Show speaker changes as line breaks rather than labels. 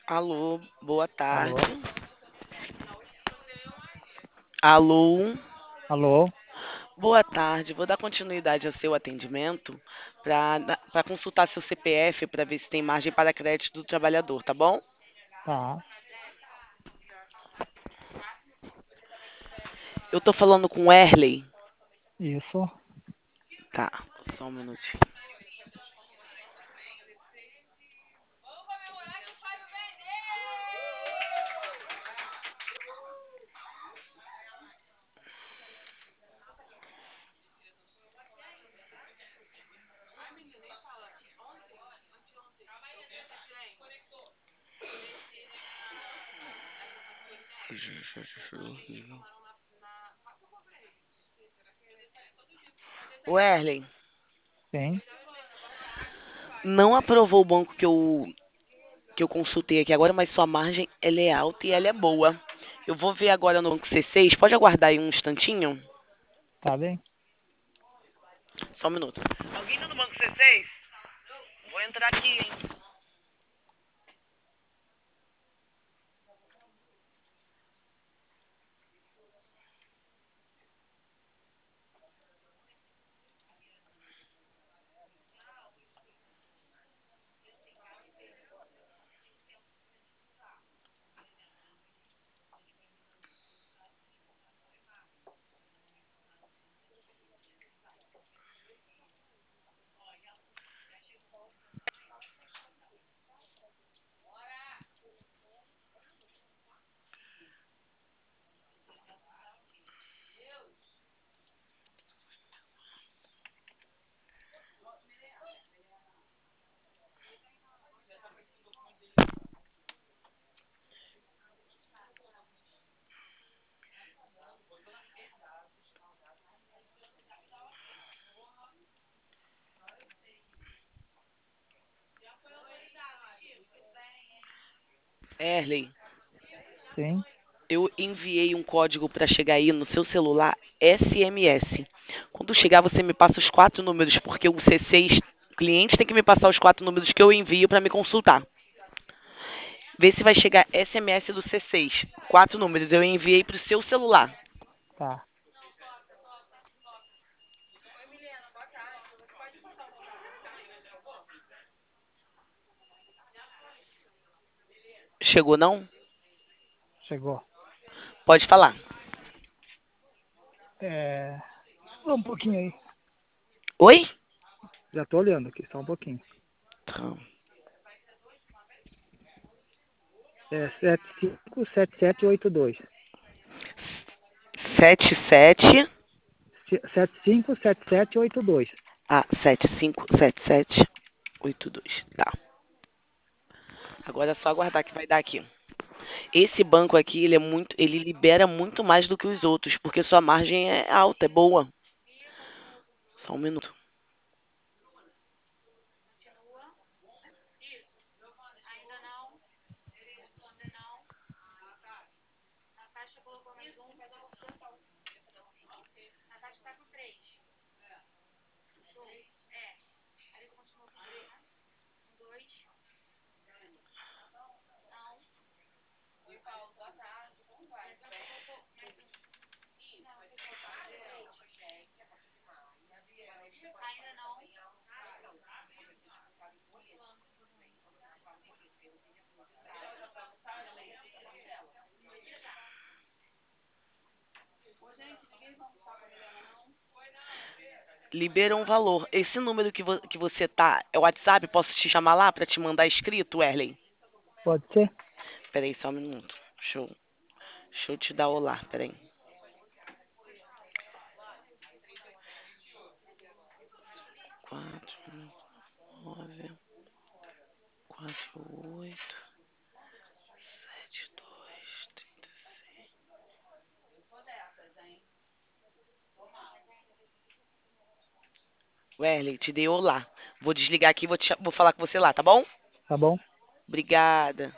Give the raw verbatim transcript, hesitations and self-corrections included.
Alô, boa tarde.
Alô?
Alô,
Alô?
boa tarde. Vou dar continuidade ao seu atendimento para consultar seu C P F para ver se tem margem para crédito do trabalhador, tá bom?
Tá,
Eu tô falando com o Erley.
isso.
Tá, só um minutinho. O Erley,
Sim,
não aprovou o banco que eu, que eu consultei aqui agora, mas sua margem ela é alta e ela é boa. Eu vou ver agora no banco C seis. Pode aguardar aí um instantinho?
tá bem?
Só um minuto. Alguém tá no banco C seis? Vou entrar aqui, hein? Erley,
Sim,
eu enviei um código para chegar aí no seu celular S M S. Quando chegar, você me passa os quatro números, porque o C seis cliente tem que me passar os quatro números que eu envio para me consultar. Vê se vai chegar S M S do C seis. Quatro números eu enviei para o seu celular.
tá.
Chegou não?
Chegou.
Pode falar.
É... Só um pouquinho aí.
Oi?
Já tô olhando aqui, só um pouquinho.
Tá.
É sete cinco sete sete oito dois.
Sete sete.
sete cinco sete sete oito dois.
Ah, sete cinco sete sete oito dois. Tá. Agora é só aguardar que vai dar aqui. Esse banco aqui, ele é muito, ele libera muito mais do que os outros, porque sua margem é alta, é boa. Só um minuto. Libera um valor. Esse número que, vo que você tá é o WhatsApp? Posso te chamar lá para te mandar escrito, Erlen?
Pode ser?
Peraí, só um minuto. Deixa eu, deixa eu te dar olá, peraí. Quatro, nove, quatro, oito, sete, dois, trinta e seis. Werley, te dei olá. Vou desligar aqui e vou, te, vou falar com você lá, tá bom?
Tá bom?
Obrigada.